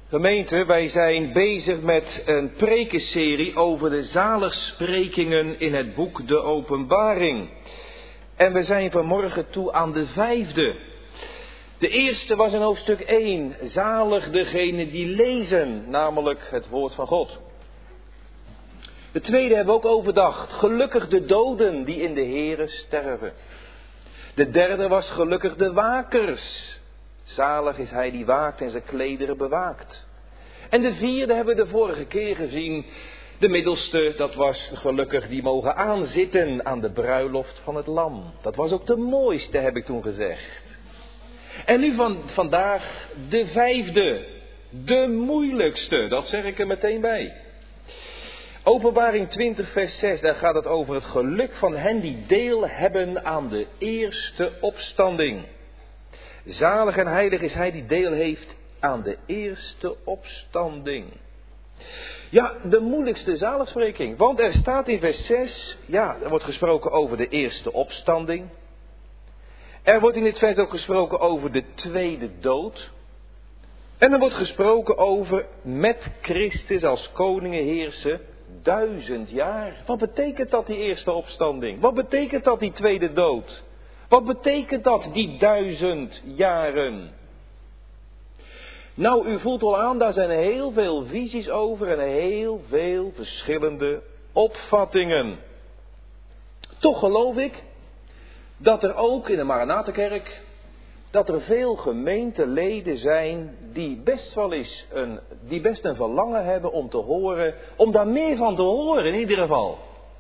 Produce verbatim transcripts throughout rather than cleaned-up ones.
Gemeente, wij zijn bezig met een prekenserie over de zaligsprekingen in het boek De Openbaring. En we zijn vanmorgen toe aan de vijfde. De eerste was in hoofdstuk één, zalig degene die lezen, namelijk het woord van God. De tweede hebben we ook overdacht, gelukkig de doden die in de Here sterven. De derde was gelukkig de wakers. Zalig is hij die waakt en zijn klederen bewaakt. En de vierde hebben we de vorige keer gezien. De middelste, dat was gelukkig die mogen aanzitten aan de bruiloft van het lam. Dat was ook de mooiste, heb ik toen gezegd. En nu van vandaag de vijfde, de moeilijkste, dat zeg ik er meteen bij. Openbaring twintig vers zes, daar gaat het over het geluk van hen die deel hebben aan de eerste opstanding. Zalig en heilig is hij die deel heeft aan de eerste opstanding. Ja, de moeilijkste zaligspreking. Want er staat in vers zes, ja, er wordt gesproken over de eerste opstanding. Er wordt in dit vers ook gesproken over de tweede dood. En er wordt gesproken over met Christus als koningen heersen duizend jaar. Wat betekent dat, die eerste opstanding? Wat betekent dat, die tweede dood? Wat betekent dat, die duizend jaren? Nou, u voelt al aan, daar zijn heel veel visies over en heel veel verschillende opvattingen. Toch geloof ik dat er ook in de Maranathakerk, dat er veel gemeenteleden zijn die best wel eens een, die best een verlangen hebben om te horen, om daar meer van te horen in ieder geval.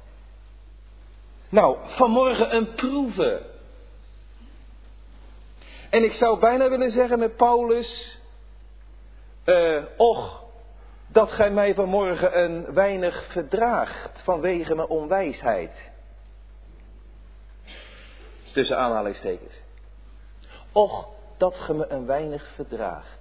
Nou, vanmorgen een proeve. En ik zou bijna willen zeggen met Paulus, uh, och, dat gij mij vanmorgen een weinig verdraagt vanwege mijn onwijsheid. Tussen aanhalingstekens. Och, dat ge me een weinig verdraagt.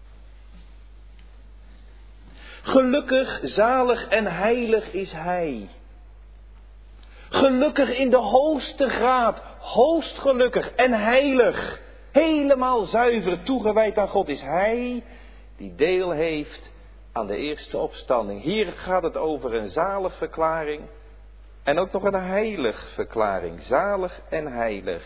Gelukkig, zalig en heilig is hij. Gelukkig in de hoogste graad, hoogst gelukkig en heilig. Helemaal zuiver toegewijd aan God is hij die deel heeft aan de eerste opstanding. Hier gaat het over een zalig verklaring en ook nog een heilig verklaring. Zalig en heilig.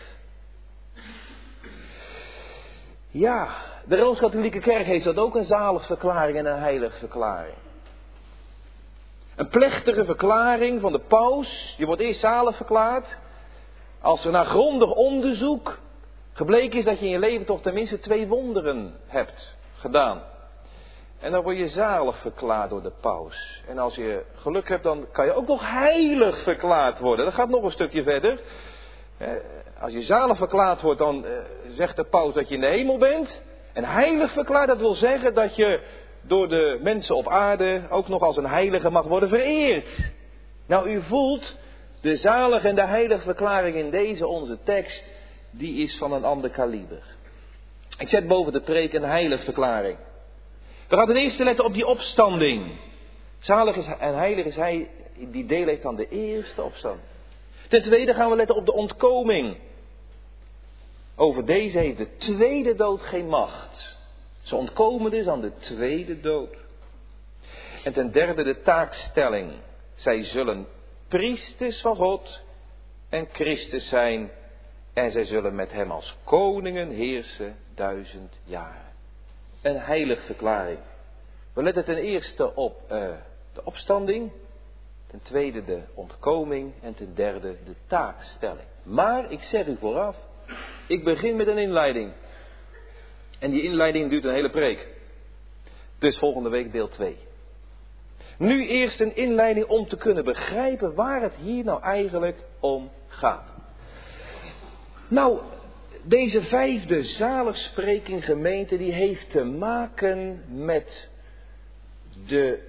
Ja, de Rooms-Katholieke Kerk heeft dat ook, een zalig verklaring en een heilig verklaring. Een plechtige verklaring van de paus. Je wordt eerst zalig verklaard als er na grondig onderzoek gebleken is dat je in je leven toch tenminste twee wonderen hebt gedaan. En dan word je zalig verklaard door de paus. En als je geluk hebt, dan kan je ook nog heilig verklaard worden. Dat gaat nog een stukje verder. Als je zalig verklaard wordt, dan zegt de paus dat je in de hemel bent. En heilig verklaard, dat wil zeggen dat je door de mensen op aarde ook nog als een heilige mag worden vereerd. Nou, u voelt, de zalig en de heilige verklaring in deze onze tekst, die is van een ander kaliber. Ik zet boven de preek een heilige verklaring. We gaan ten eerste letten op die opstanding. Zalig is en heilig is hij die deel heeft aan de eerste opstanding. Ten tweede gaan we letten op de ontkoming. Over deze heeft de tweede dood geen macht. Ze ontkomen dus aan de tweede dood. En ten derde de taakstelling. Zij zullen priesters van God en Christus zijn. En zij zullen met hem als koningen heersen duizend jaar. Een heilige verklaring. We letten ten eerste op uh, de opstanding. Ten tweede de ontkoming. En ten derde de taakstelling. Maar ik zeg u vooraf. Ik begin met een inleiding. En die inleiding duurt een hele preek. Dus volgende week deel twee. Nu eerst een inleiding om te kunnen begrijpen waar het hier nou eigenlijk om gaat. Nou, deze vijfde zaligspreking gemeente die heeft te maken met de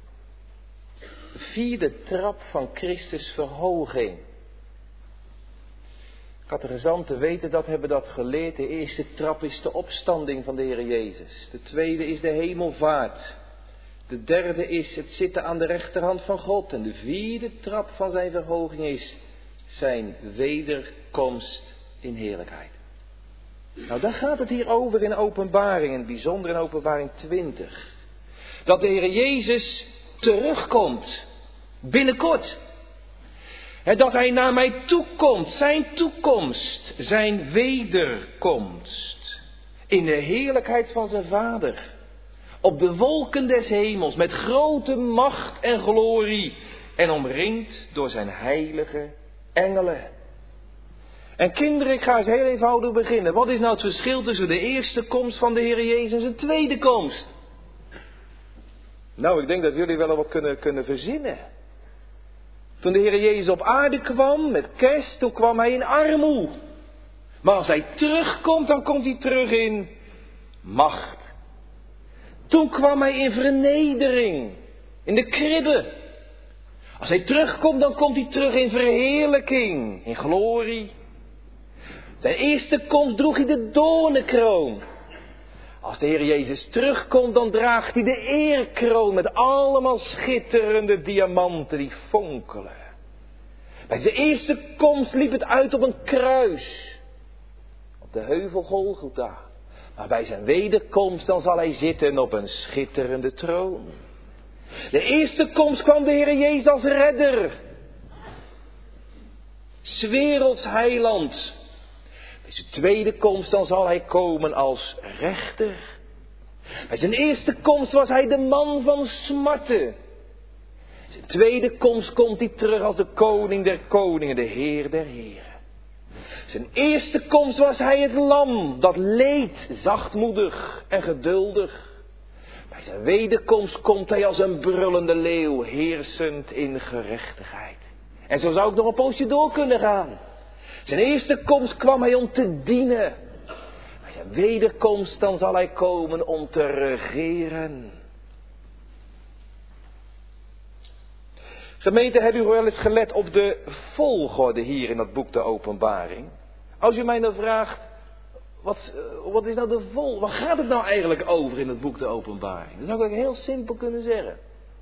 vierde trap van Christus verhoging. Catechizanten weten dat, hebben dat geleerd. De eerste trap is de opstanding van de Heer Jezus. De tweede is de hemelvaart. De derde is het zitten aan de rechterhand van God. En de vierde trap van zijn verhoging is zijn wederkomst in heerlijkheid. Nou, daar gaat het hier over in Openbaring, in het bijzonder in Openbaring twintig. Dat de Heer Jezus terugkomt. Binnenkort. En dat hij naar mij toekomt. Zijn toekomst. Zijn wederkomst. In de heerlijkheid van zijn Vader. Op de wolken des hemels. Met grote macht en glorie. En omringd door zijn heilige engelen. En kinderen, ik ga eens heel eenvoudig beginnen. Wat is nou het verschil tussen de eerste komst van de Heer Jezus en zijn tweede komst? Nou, ik denk dat jullie wel wat kunnen, kunnen verzinnen. Toen de Heer Jezus op aarde kwam, met kerst, toen kwam hij in armoede. Maar als hij terugkomt, dan komt hij terug in macht. Toen kwam hij in vernedering, in de kribbe. Als hij terugkomt, dan komt hij terug in verheerlijking, in glorie. Zijn eerste komst droeg hij de doornenkroon. Als de Heer Jezus terugkomt, dan draagt hij de eerkroon met allemaal schitterende diamanten die fonkelen. Bij zijn eerste komst liep het uit op een kruis. Op de heuvel Golgotha. Maar bij zijn wederkomst dan zal hij zitten op een schitterende troon. De eerste komst kwam de Heer Jezus als redder. 's werelds heiland. Bij zijn tweede komst dan zal hij komen als rechter. Bij zijn eerste komst was hij de man van smarten. Zijn tweede komst komt hij terug als de koning der koningen, de Heer der heren. Zijn eerste komst was hij het lam dat leed, zachtmoedig en geduldig. Bij zijn wederkomst komt hij als een brullende leeuw, heersend in gerechtigheid. En zo zou ik nog een poosje door kunnen gaan. Zijn eerste komst kwam hij om te dienen. Bij zijn wederkomst dan zal hij komen om te regeren. Gemeente, hebben u wel eens gelet op de volgorde hier in dat boek de Openbaring? Als u mij nou vraagt, wat, wat is nou de vol? Waar gaat het nou eigenlijk over in het boek de Openbaring? Dat zou ik heel simpel kunnen zeggen.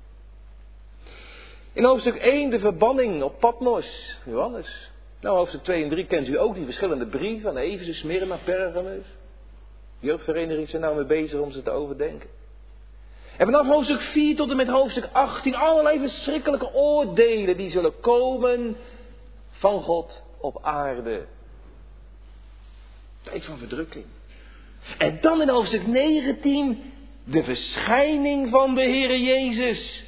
In hoofdstuk één de verbanning op Patmos, Johannes. Nou, hoofdstuk twee en drie kent u ook die verschillende brieven aan Efeze, Smyrna, Pergamus. Jeugdvereniging zijn nou mee bezig om ze te overdenken. En vanaf hoofdstuk vier tot en met hoofdstuk achttien allerlei verschrikkelijke oordelen die zullen komen van God op aarde. Tijd van verdrukking. En dan in hoofdstuk negentien de verschijning van de Heere Jezus.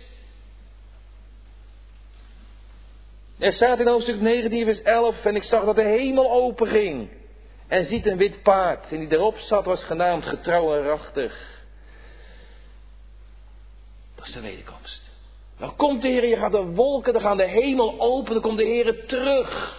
Er staat in hoofdstuk negentien vers elf, en ik zag dat de hemel openging. En ziet een wit paard, en die erop zat was genaamd getrouw en rachtig. Dat is de wederkomst. Dan komt de Heer, je gaat de wolken, dan gaan de hemel open, dan komt de Heer terug.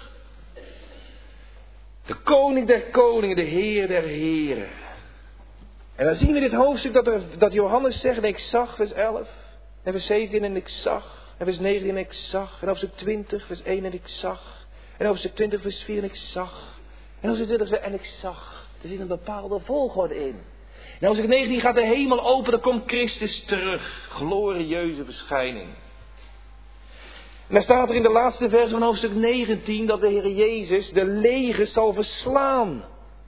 De koning der koningen, de Heer der heren. En dan zien we in dit hoofdstuk dat, er, dat Johannes zegt, en ik zag, vers elf, en vers zeventien, en ik zag. En vers negentien, en ik zag. En hoofdstuk twintig, vers één, en ik zag. En hoofdstuk twintig, vers vier, en ik zag. En hoofdstuk twintig, en ik zag. Er zit een bepaalde volgorde in. En hoofdstuk negentien gaat de hemel open, dan komt Christus terug. Glorieuze verschijning. En dan staat er in de laatste vers van hoofdstuk negentien dat de Heer Jezus de legers zal verslaan.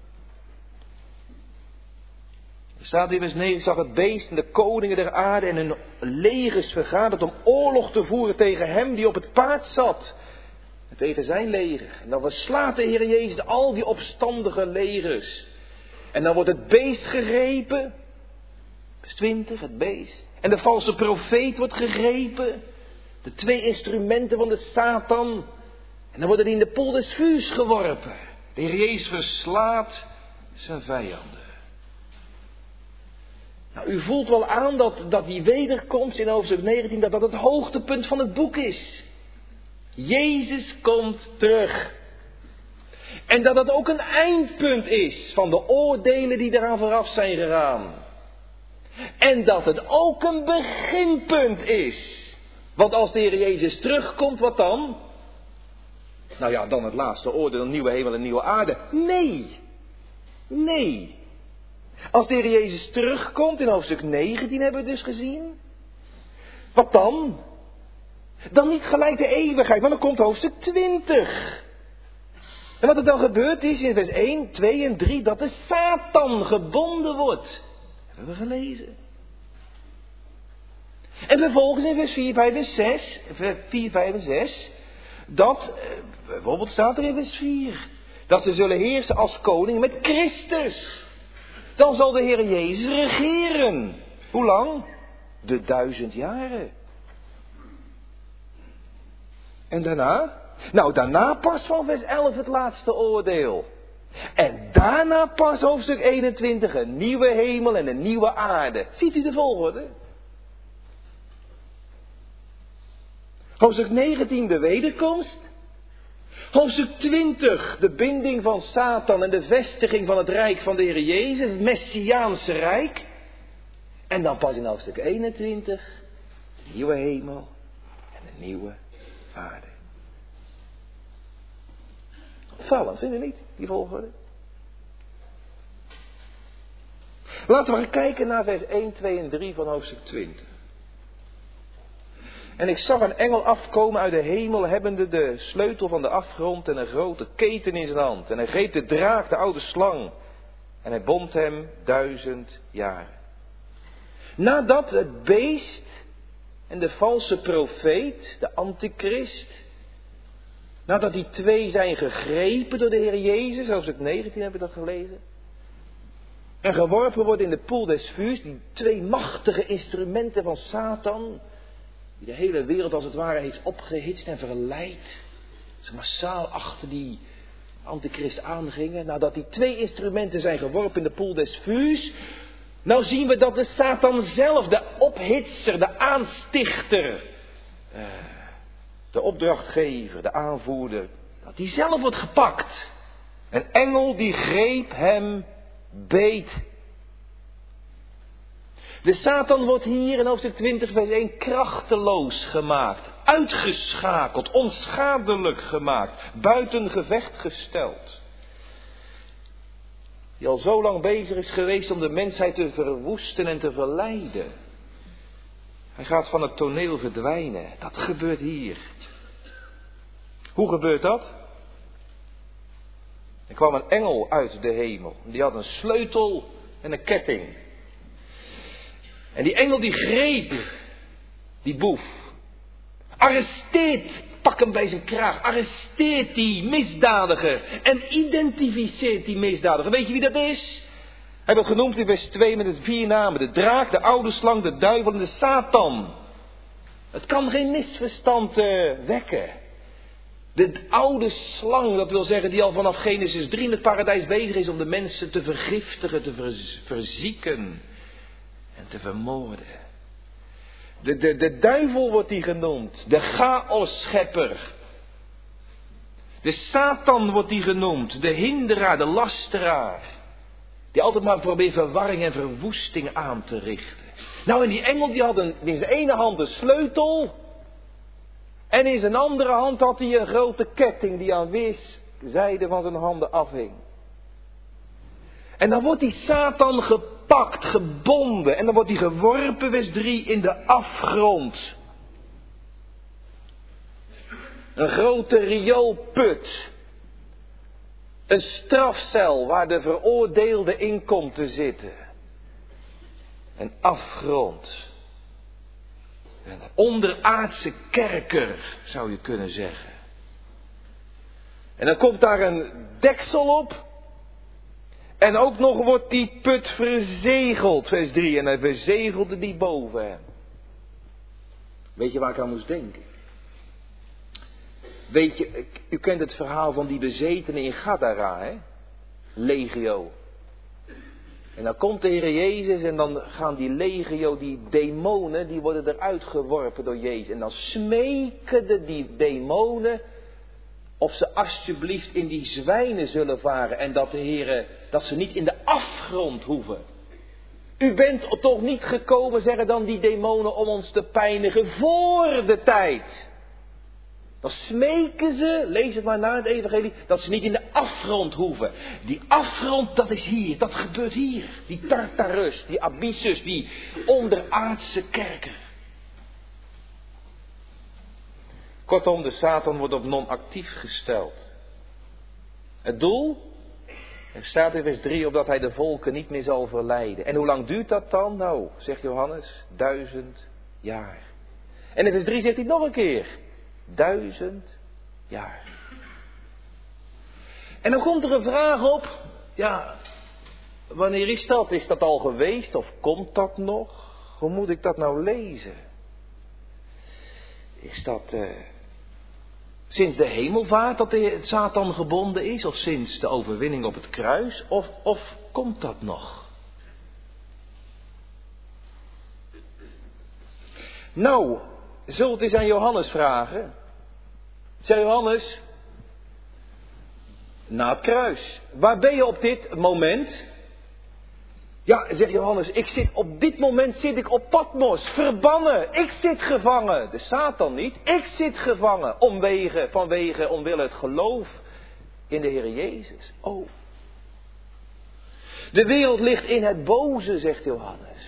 Er staat in vers negen, ik zag het beest en de koningen der aarde en hun legers vergaderd om oorlog te voeren tegen hem die op het paard zat. En tegen zijn leger. En dan verslaat de Heer Jezus al die opstandige legers. En dan wordt het beest gegrepen. Vers twintig, het beest. En de valse profeet wordt gegrepen. De twee instrumenten van de Satan. En dan worden die in de poel des vuurs geworpen. De Heer Jezus verslaat zijn vijanden. Nou, u voelt wel aan dat, dat die wederkomst in hoofdstuk negentien, dat dat het hoogtepunt van het boek is. Jezus komt terug. En dat dat ook een eindpunt is van de oordelen die eraan vooraf zijn gegaan. En dat het ook een beginpunt is. Want als de Heer Jezus terugkomt, wat dan? Nou ja, dan het laatste oordeel, een nieuwe hemel en een nieuwe aarde. Nee. Nee. Als de Heer Jezus terugkomt, in hoofdstuk negentien hebben we dus gezien. Wat dan? Dan niet gelijk de eeuwigheid, maar dan komt hoofdstuk twintig. En wat er dan gebeurt is in vers één, twee en drie, dat de Satan gebonden wordt. Dat hebben we gelezen. En vervolgens in vers vier, vijf en zes, vier, vijf en zes, dat, bijvoorbeeld staat er in vers vier, dat ze zullen heersen als koning met Christus. Dan zal de Heer Jezus regeren. Hoe lang? De duizend jaren. En daarna? Nou, daarna pas van vers elf het laatste oordeel. En daarna pas hoofdstuk eenentwintig, een nieuwe hemel en een nieuwe aarde. Ziet u de volgorde? Hoofdstuk negentien, de wederkomst. Hoofdstuk twintig, de binding van Satan en de vestiging van het rijk van de Heer Jezus, het Messiaanse rijk. En dan pas in hoofdstuk eenentwintig, de nieuwe hemel en de nieuwe aarde. Opvallend, vind je niet, die volgorde? Laten we gaan kijken naar vers één, twee en drie van hoofdstuk twintig. En ik zag een engel afkomen uit de hemel, hebbende de sleutel van de afgrond en een grote keten in zijn hand. En hij greep de draak, de oude slang, en hij bond hem duizend jaren. Nadat het beest en de valse profeet, de antichrist, nadat die twee zijn gegrepen door de Heer Jezus, hoofdstuk negentien heb ik dat gelezen, en geworpen worden in de poel des vuurs, die twee machtige instrumenten van Satan, die de hele wereld als het ware heeft opgehitst en verleid. Ze massaal achter die antichrist aangingen. Nadat die twee instrumenten zijn geworpen in de poel des vuurs. Nou zien we dat de Satan zelf, de ophitser, de aanstichter, de opdrachtgever, de aanvoerder, dat die zelf wordt gepakt. Een engel die greep hem beet. De Satan wordt hier in hoofdstuk twintig vers één krachteloos gemaakt, uitgeschakeld, onschadelijk gemaakt, buiten gevecht gesteld. Die al zo lang bezig is geweest om de mensheid te verwoesten en te verleiden. Hij gaat van het toneel verdwijnen. Dat gebeurt hier. Hoe gebeurt dat? Er kwam een engel uit de hemel. Die had een sleutel en een ketting. En die engel die greep die boef. Arresteert, pak hem bij zijn kraag. Arresteert die misdadiger. En identificeert die misdadiger. Weet je wie dat is? Hij wordt genoemd in vers twee met de vier namen. De draak, de oude slang, de duivel en de Satan. Het kan geen misverstand uh, wekken. De oude slang, dat wil zeggen die al vanaf Genesis drie in het paradijs bezig is om de mensen te vergiftigen, te ver- verzieken en te vermoorden. De, de, de duivel wordt die genoemd, de chaosschepper. De Satan wordt die genoemd, de hinderaar, de lasteraar. Die altijd maar probeert verwarring en verwoesting aan te richten. Nou, en die engel die had een, in zijn ene hand een sleutel. En in zijn andere hand had hij een grote ketting die aan weerszijden van zijn handen afhing. En dan wordt die Satan gepakt, gebonden. En dan wordt hij geworpen, vers drie, in de afgrond. Een grote rioolput. Een strafcel waar de veroordeelde in komt te zitten. Een afgrond. Een onderaardse kerker, zou je kunnen zeggen. En dan komt daar een deksel op. En ook nog wordt die put verzegeld, vers drie. En hij verzegelde die boven hem. Weet je waar ik aan moest denken? Weet je, u kent het verhaal van die bezetenen in Gadara, hè? Legio. En dan komt de Heer Jezus en dan gaan die legio, die demonen, die worden eruit geworpen door Jezus. En dan smeken de die demonen of ze alsjeblieft in die zwijnen zullen varen. En dat de Heer, dat ze niet in de afgrond hoeven. U bent toch niet gekomen, zeggen dan die demonen, om ons te pijnigen voor de tijd. Dan smeken ze, lees het maar na het evangelie, dat ze niet in de afgrond hoeven. Die afgrond, dat is hier, dat gebeurt hier. Die Tartarus, die Abyssus, die onderaardse kerker. Kortom, de Satan wordt op non-actief gesteld. Het doel? Er staat in vers drie, opdat hij de volken niet meer zal verleiden. En hoe lang duurt dat dan? Nou, zegt Johannes, duizend jaar. En in vers drie zegt hij nog een keer. Duizend jaar. En dan komt er een vraag op. Ja, wanneer is dat? Is dat al geweest of komt dat nog? Hoe moet ik dat nou lezen? Is dat uh, sinds de hemelvaart dat de Satan gebonden is? Of sinds de overwinning op het kruis? Of, of komt dat nog? Nou, zult eens aan Johannes vragen. Zeg Johannes, na het kruis. Waar ben je op dit moment? Ja, zegt Johannes, ik zit, op dit moment zit ik op Patmos, verbannen. Ik zit gevangen. De Satan niet. Ik zit gevangen. Omwege, vanwege, omwille het geloof in de Heer Jezus. Oh. De wereld ligt in het boze, zegt Johannes.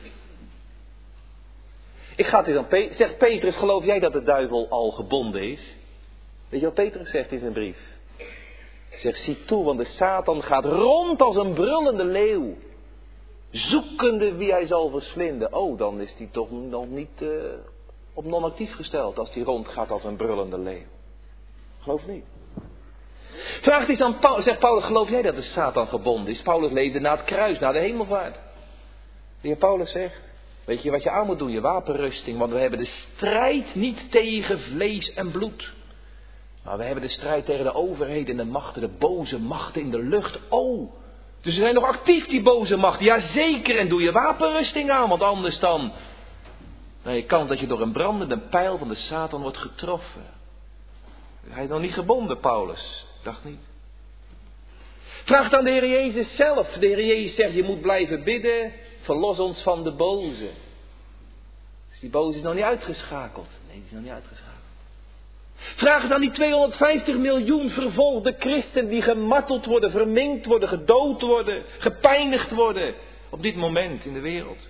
Ik ga dit aan Petrus. Zegt Petrus, geloof jij dat de duivel al gebonden is? Weet je wat Petrus zegt in zijn brief? Hij zegt, zie toe, want de Satan gaat rond als een brullende leeuw. Zoekende wie hij zal verslinden. Oh, dan is hij toch nog niet uh, op non-actief gesteld als hij rondgaat als een brullende leeuw. Geloof niet. Vraagt eens aan Paulus, zegt Paulus, geloof jij dat de Satan gebonden is? Paulus leefde na het kruis, na de hemelvaart. De heer Paulus zegt, weet je wat je aan moet doen? Je wapenrusting, want we hebben de strijd niet tegen vlees en bloed. Maar we hebben de strijd tegen de overheden en de machten, de boze machten in de lucht. Oh, dus ze zijn nog actief, die boze machten. Jazeker, en doe je wapenrusting aan, want anders dan... Nou, je kans dat je door een brandende pijl van de Satan wordt getroffen. Hij is nog niet gebonden, Paulus. Dacht niet. Vraag dan de Heer Jezus zelf. De Heer Jezus zegt, je moet blijven bidden. Verlos ons van de boze. Dus die boze is nog niet uitgeschakeld. Nee, die is nog niet uitgeschakeld. Vraag dan die tweehonderdvijftig miljoen vervolgde christenen die gemarteld worden, verminkt worden, gedood worden, gepijnigd worden. Op dit moment in de wereld.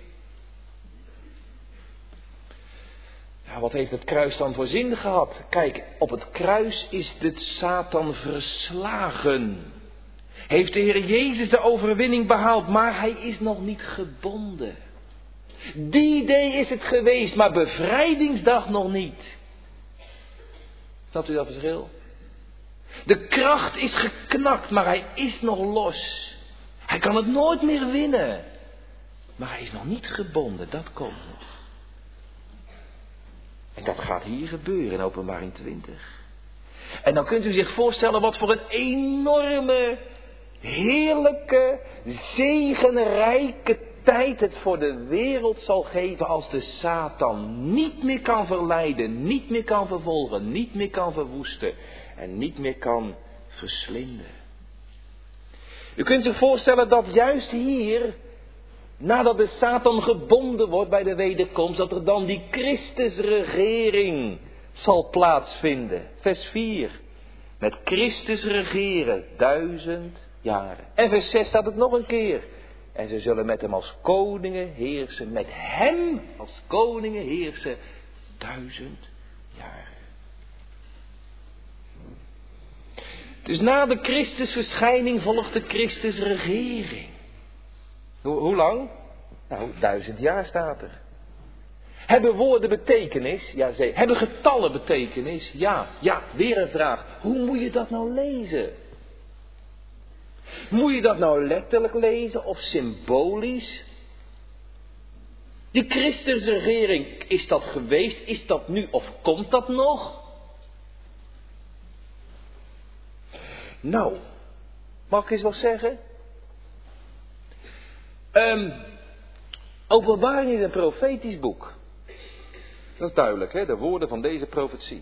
Ja, wat heeft het kruis dan voor zin gehad? Kijk, op het kruis is de Satan verslagen. Heeft de Heer Jezus de overwinning behaald, maar hij is nog niet gebonden. Die day is het geweest, maar bevrijdingsdag nog niet. Snapt u dat verschil? De kracht is geknakt, maar hij is nog los. Hij kan het nooit meer winnen. Maar hij is nog niet gebonden, dat komt nog. En dat gaat hier gebeuren in Openbaring twintig. En dan kunt u zich voorstellen wat voor een enorme, heerlijke, zegenrijke tijd het voor de wereld zal geven als de Satan niet meer kan verleiden, niet meer kan vervolgen, niet meer kan verwoesten en niet meer kan verslinden. U kunt zich voorstellen dat juist hier, nadat de Satan gebonden wordt bij de wederkomst, dat er dan die Christusregering zal plaatsvinden. Vers vier. Met Christus regeren duizend jaren. En vers zes staat het nog een keer. En ze zullen met hem als koningen heersen. Met hem als koningen heersen duizend jaren. Dus na de Christusverschijning volgt de Christusregering. Hoe, hoe lang? Nou, duizend jaar staat er. Hebben woorden betekenis? Ja, zeker. Hebben getallen betekenis? Ja, ja, weer een vraag. Hoe moet je dat nou lezen? Moet je dat nou letterlijk lezen of symbolisch? Die Christusregering, is dat geweest? Is dat nu of komt dat nog? Nou, mag ik eens wat zeggen? Um, Openbaring is een profetisch boek. Dat is duidelijk, hè? De woorden van deze profetie.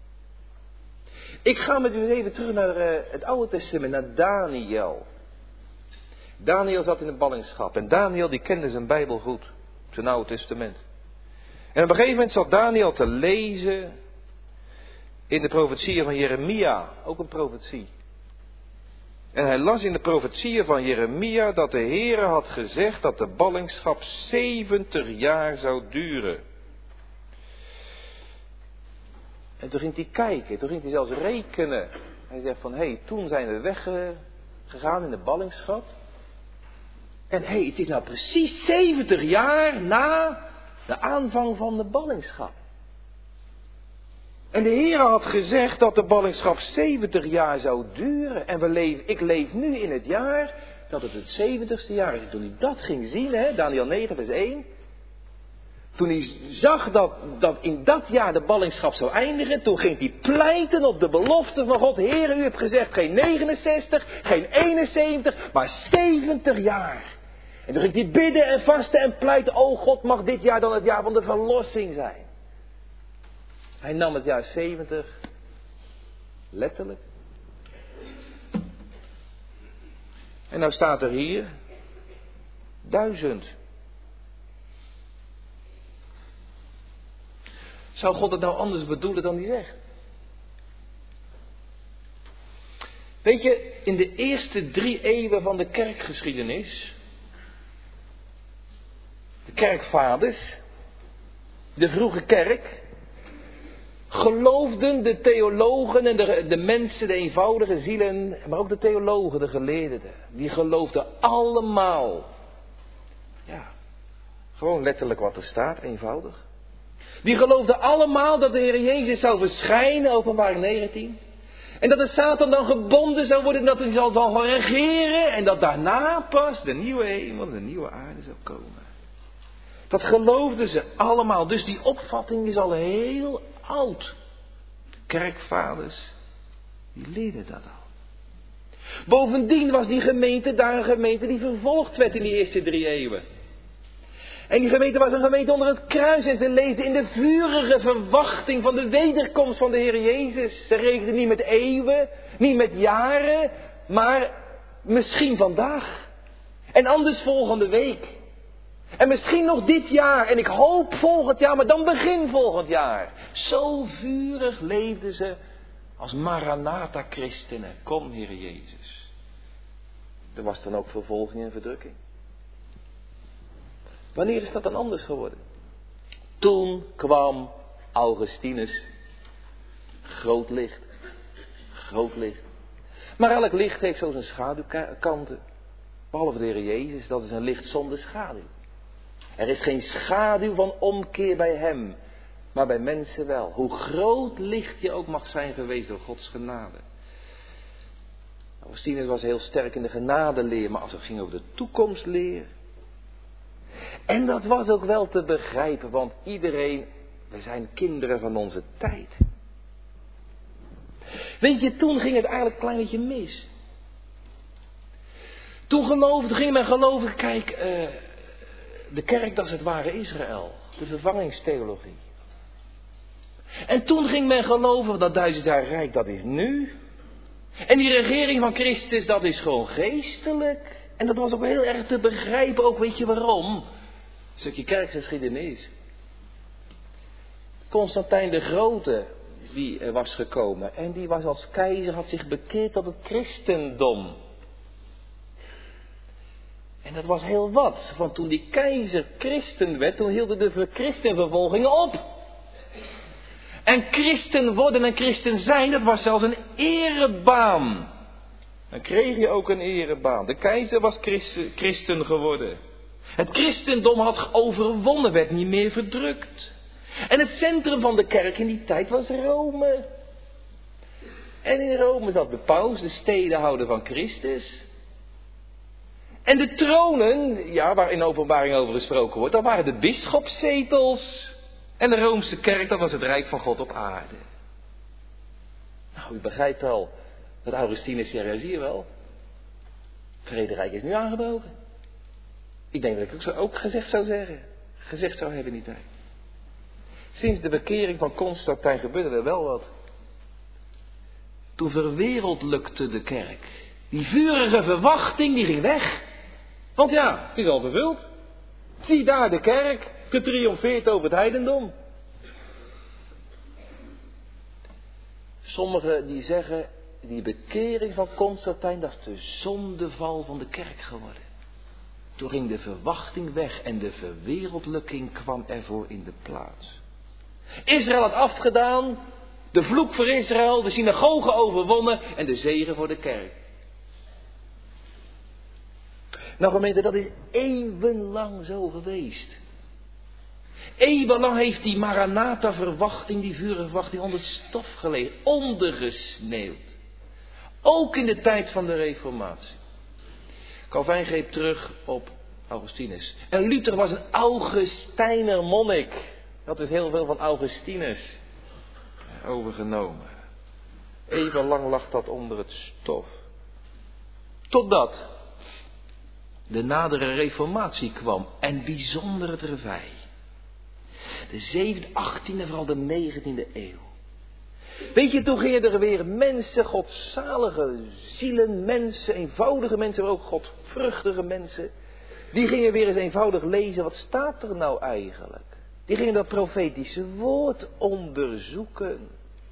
Ik ga met u even terug naar uh, het Oude Testament, naar Daniel. Daniel zat in de ballingschap. En Daniel die kende zijn Bijbel goed. Zijn Oude Testament. En op een gegeven moment zat Daniel te lezen in de profetieën van Jeremia. Ook een profetie. En hij las in de profetieën van Jeremia dat de Heere had gezegd dat de ballingschap zeventig jaar zou duren. En toen ging hij kijken, toen ging hij zelfs rekenen. Hij zegt van, hé, hey, toen zijn we weggegaan in de ballingschap. En hé, hey, het is nou precies zeventig jaar na De aanvang van de ballingschap. En de Heer had gezegd dat de ballingschap zeventig jaar zou duren. En we leven, ik leef nu in het jaar dat het het zeventigste jaar is. En toen hij dat ging zien, hè, Daniël negen vers één. Toen hij zag dat, dat in dat jaar de ballingschap zou eindigen. Toen ging hij pleiten op de belofte van God. Heer, u hebt gezegd geen negenenzestig, geen eenenzeventig, maar zeventig jaar. En toen ging hij bidden en vasten en pleiten. O God, mag dit jaar dan het jaar van de verlossing zijn. Hij nam het jaar zeventig letterlijk. En nou staat er hier duizend. Zou God het nou anders bedoelen dan hij zegt? Weet je, in de eerste drie eeuwen van de kerkgeschiedenis, de kerkvaders, de vroege kerk, geloofden de theologen en de, de mensen, de eenvoudige zielen, maar ook de theologen, de geleerden, die geloofden allemaal, ja, gewoon letterlijk wat er staat, eenvoudig. Die geloofden allemaal dat de Heer Jezus zou verschijnen, Openbaring negentien. En dat de Satan dan gebonden zou worden en dat hij zal gaan regeren. En dat daarna pas de nieuwe hemel en de nieuwe aarde zou komen. Dat geloofden ze allemaal. Dus die opvatting is al heel oud. Kerkvaders, die leerden dat al. Bovendien was die gemeente daar een gemeente die vervolgd werd in die eerste drie eeuwen. En die gemeente was een gemeente onder het kruis. En ze leefden in de vurige verwachting van de wederkomst van de Heer Jezus. Ze rekenden niet met eeuwen, niet met jaren, maar misschien vandaag. En anders volgende week. En misschien nog dit jaar. En ik hoop volgend jaar, maar dan begin volgend jaar. Zo vurig leefden ze als Maranatha-christenen. Kom, Heer Jezus. Er was dan ook vervolging en verdrukking. Wanneer is dat dan anders geworden? Toen kwam Augustinus. Groot licht. Groot licht. Maar elk licht heeft zo zijn schaduwkanten. Behalve de Heer Jezus, dat is een licht zonder schaduw. Er is geen schaduw van omkeer bij hem. Maar bij mensen wel. Hoe groot licht je ook mag zijn geweest door Gods genade. Augustinus was heel sterk in de genadeleer. Maar als het ging over de toekomstleer. En dat was ook wel te begrijpen, want iedereen, we zijn kinderen van onze tijd. Weet je, toen ging het eigenlijk een klein beetje mis. Toen geloofde, ging men geloven, kijk, uh, de kerk dat is het ware Israël, de vervangingstheologie. En toen ging men geloven dat duizend jaar rijk, dat is nu. En die regering van Christus, dat is gewoon geestelijk. En dat was ook heel erg te begrijpen, ook weet je waarom? Een stukje kerkgeschiedenis. Constantijn de Grote, die was gekomen. En die was als keizer, had zich bekeerd tot het christendom. En dat was heel wat. Want toen die keizer christen werd, toen hielden de christenvervolgingen op. En christen worden en christen zijn, dat was zelfs een erebaan. Dan kreeg je ook een erebaan. De keizer was christen, christen geworden. Het christendom had overwonnen, werd niet meer verdrukt. En het centrum van de kerk in die tijd was Rome. En in Rome zat de paus, de stedenhouder van Christus. En de tronen, ja, waar in openbaring over gesproken wordt, dat waren de bisschopszetels. En de Roomse kerk, dat was het rijk van God op aarde. Nou, u begrijpt al, dat Augustinus serieus hier wel. Het vrederijk is nu aangebroken. Ik denk dat ik het ook gezegd zou zeggen. Gezegd zou hebben in die tijd. Sinds de bekering van Constantijn gebeurde er wel wat. Toen verwereldlijkte de kerk. Die vurige verwachting, die ging weg. Want ja, het is al vervuld. Zie daar de kerk, getriomfeerd over het heidendom. Sommigen die zeggen, die bekering van Constantijn, dat is de zondeval van de kerk geworden. Toen ging de verwachting weg en de verwereldlijking kwam ervoor in de plaats. Israël had afgedaan, de vloek voor Israël, de synagoge overwonnen en de zegen voor de kerk. Nou gemeente, dat is eeuwenlang zo geweest. Eeuwenlang heeft die Maranatha-verwachting, die vurige verwachting, onder stof gelegen, ondergesneeuwd. Ook in de tijd van de Reformatie. Calvijn greep terug op Augustinus. En Luther was een Augustijner monnik. Dat is heel veel van Augustinus overgenomen. Eeuwenlang lag dat onder het stof. Totdat de nadere Reformatie kwam. En bijzonder het revij. De zeventiende, achttiende, vooral de negentiende eeuw. Weet je, toen gingen er weer mensen, godzalige zielen, mensen, eenvoudige mensen, maar ook godvruchtige mensen. Die gingen weer eens eenvoudig lezen, wat staat er nou eigenlijk? Die gingen dat profetische woord onderzoeken.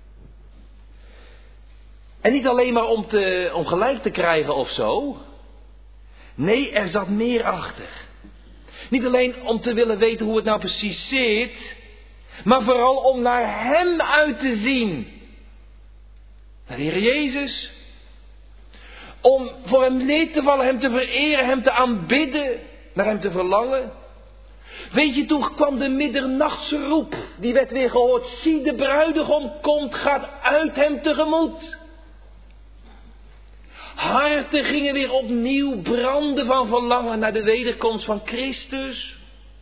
En niet alleen maar om, te, om gelijk te krijgen of zo. Nee, er zat meer achter. Niet alleen om te willen weten hoe het nou precies zit, maar vooral om naar Hem uit te zien. Naar de Heer Jezus. Om voor Hem neer te vallen, Hem te vereren, Hem te aanbidden, naar Hem te verlangen. Weet je, toen kwam de middernachtsroep, die werd weer gehoord. Zie, de bruidegom komt, gaat uit Hem tegemoet. Harten gingen weer opnieuw branden van verlangen naar de wederkomst van Christus.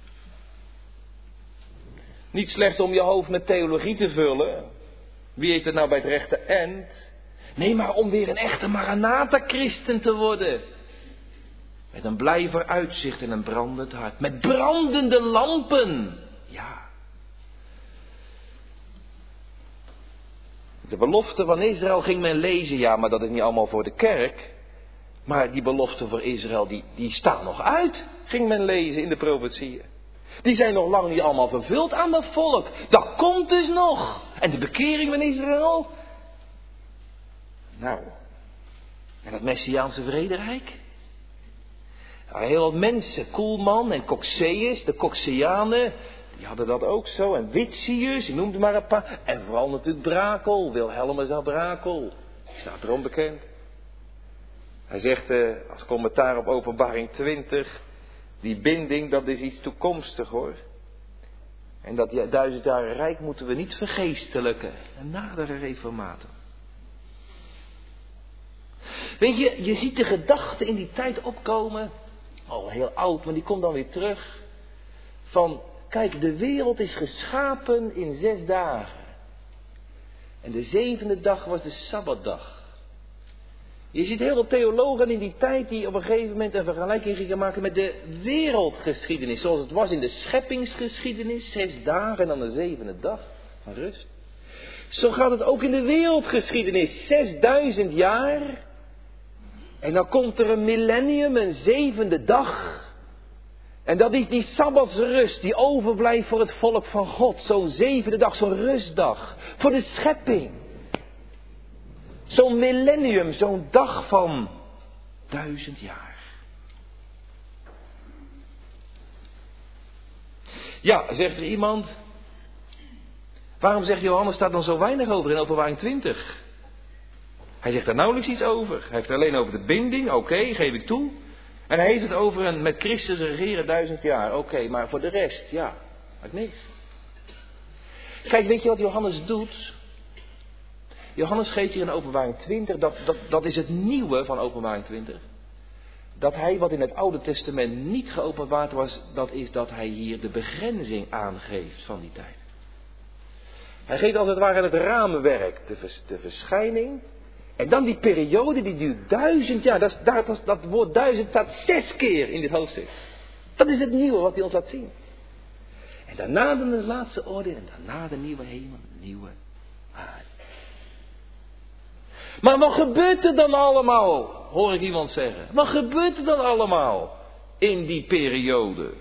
Niet slechts om je hoofd met theologie te vullen. Wie heeft het nou bij het rechte eind? Nee, maar om weer een echte Maranatha-christen te worden. Met een blij vooruitzicht en een brandend hart. Met brandende lampen. Ja. De belofte van Israël ging men lezen, ja, maar dat is niet allemaal voor de kerk. Maar die beloften voor Israël, die, die staan nog uit, ging men lezen in de profetieën. Die zijn nog lang niet allemaal vervuld aan dat volk. Dat komt dus nog. En de bekering van Israël? Nou, en het Messiaanse vrederijk? Ja, heel wat mensen, Koelman en Coxeus, de Coxeanen, die hadden dat ook zo. En Witsius, je noemt maar een paar. En vooral natuurlijk Brakel, Wilhelmus aan Brakel. Die staat erom bekend. Hij zegt uh, als commentaar op Openbaring twintig, die binding, dat is iets toekomstig hoor. En dat ja, duizend jaren rijk moeten we niet vergeestelijken. Een nadere reformator. Weet je, je ziet de gedachte in die tijd opkomen, al heel oud, maar die komt dan weer terug. Van, kijk, de wereld is geschapen in zes dagen. En de zevende dag was de Sabbatdag. Je ziet heel veel theologen in die tijd die op een gegeven moment een vergelijking gingen maken met de wereldgeschiedenis. Zoals het was in de scheppingsgeschiedenis, zes dagen en dan de zevende dag van rust. Zo gaat het ook in de wereldgeschiedenis, zesduizend jaar. En dan komt er een millennium, een zevende dag. En dat is die sabbatsrust die overblijft voor het volk van God. Zo'n zevende dag, zo'n rustdag. Voor de schepping. Zo'n millennium, zo'n dag van duizend jaar. Ja, zegt er iemand. Waarom zegt Johannes daar dan zo weinig over in Openbaring twintig? Hij zegt daar nauwelijks iets over. Hij heeft het alleen over de binding, oké, okay, geef ik toe. En hij heeft het over een met Christus regeren duizend jaar. Oké, okay, maar voor de rest, ja, maakt niks. Kijk, weet je wat Johannes doet? Johannes geeft hier in Openbaring twintig, dat, dat, dat is het nieuwe van Openbaring twintig. Dat hij wat in het Oude Testament niet geopenbaard was, dat is dat hij hier de begrenzing aangeeft van die tijd. Hij geeft als het ware het raamwerk, de, vers, de verschijning. En dan die periode, die duurt duizend jaar. Dat, dat, dat, dat woord duizend staat zes keer in dit hoofdstuk. Dat is het nieuwe wat hij ons laat zien. En daarna dan de laatste oordeel. En daarna de nieuwe hemel, de nieuwe aarde. Maar wat gebeurt er dan allemaal? Hoor ik iemand zeggen. Wat gebeurt er dan allemaal in die periode?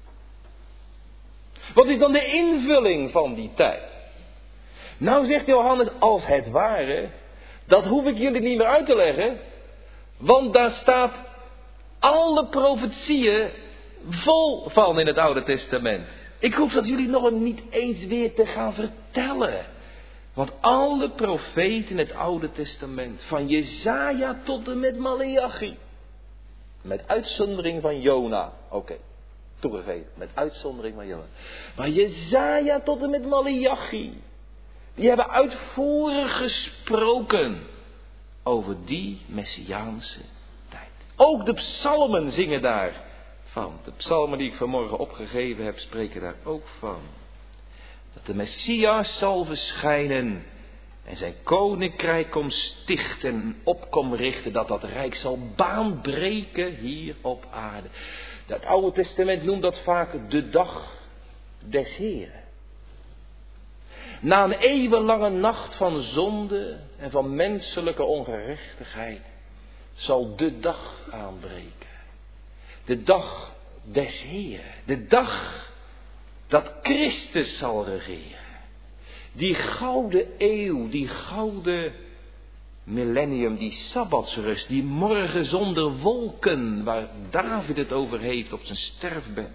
Wat is dan de invulling van die tijd? Nou zegt Johannes, als het ware, dat hoef ik jullie niet meer uit te leggen. Want daar staat alle profetieën vol van in het Oude Testament. Ik hoef dat jullie nog niet eens weer te gaan vertellen. Want alle profeten in het Oude Testament, van Jesaja tot en met Maleachi, met uitzondering van Jona, oké. Okay. toegegeven, met uitzondering van Johannes. Maar Jesaja tot en met Maleachi, die hebben uitvoerig gesproken over die Messiaanse tijd. Ook de psalmen zingen daarvan. De psalmen die ik vanmorgen opgegeven heb, spreken daar ook van. Dat de Messias zal verschijnen en zijn koninkrijk komt stichten en op komt richten. Dat dat rijk zal baanbreken hier op aarde. Het Oude Testament noemt dat vaak de dag des Heren. Na een eeuwenlange nacht van zonde en van menselijke ongerechtigheid zal de dag aanbreken. De dag des Heren. De dag dat Christus zal regeren. Die gouden eeuw, die gouden millennium, die sabbatsrust, die morgen zonder wolken, waar David het over heeft op zijn sterfbed.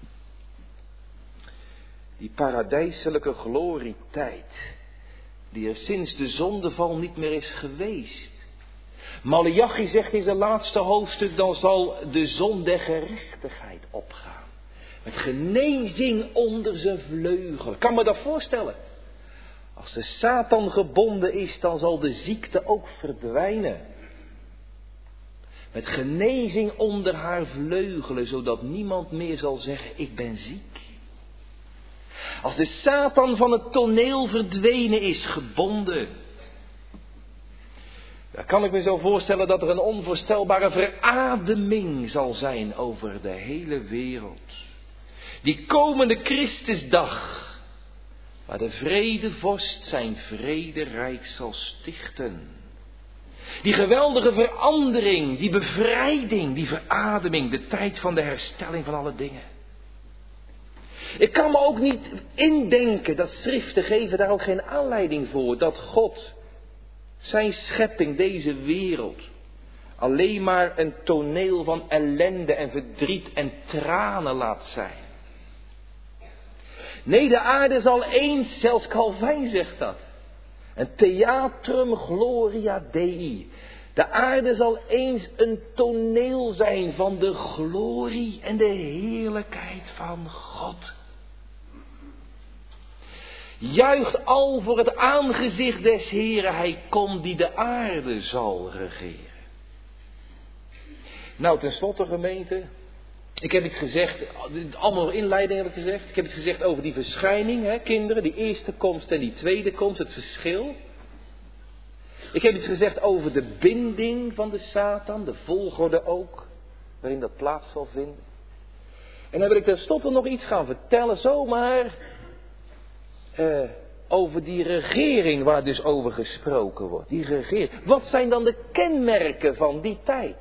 Die paradijselijke glorietijd, die er sinds de zondeval niet meer is geweest. Maleachi zegt in zijn laatste hoofdstuk, dan zal de zon der gerechtigheid opgaan. Met genezing onder zijn vleugel. Kan me dat voorstellen? Als de Satan gebonden is, dan zal de ziekte ook verdwijnen. Met genezing onder haar vleugelen, zodat niemand meer zal zeggen, ik ben ziek. Als de Satan van het toneel verdwenen is, gebonden. Dan kan ik me zo voorstellen dat er een onvoorstelbare verademing zal zijn over de hele wereld. Die komende Christusdag, waar de vredevorst zijn vrederijk zal stichten. Die geweldige verandering, die bevrijding, die verademing, de tijd van de herstelling van alle dingen. Ik kan me ook niet indenken, dat schriften geven daar ook geen aanleiding voor, dat God zijn schepping, deze wereld, alleen maar een toneel van ellende en verdriet en tranen laat zijn. Nee, de aarde zal eens, zelfs Calvijn zegt dat, een theatrum gloria dei. De aarde zal eens een toneel zijn van de glorie en de heerlijkheid van God. Juicht al voor het aangezicht des Heren, hij komt die de aarde zal regeren. Nou, tenslotte gemeente, ik heb iets gezegd, allemaal inleiding heb ik gezegd. Ik heb iets gezegd over die verschijning, hè, kinderen, die eerste komst en die tweede komst, het verschil. Ik heb iets gezegd over de binding van de Satan, de volgorde ook, waarin dat plaats zal vinden. En dan wil ik tenslotte nog iets gaan vertellen, zomaar, eh, over die regering waar dus over gesproken wordt. Die regering. Wat zijn dan de kenmerken van die tijd?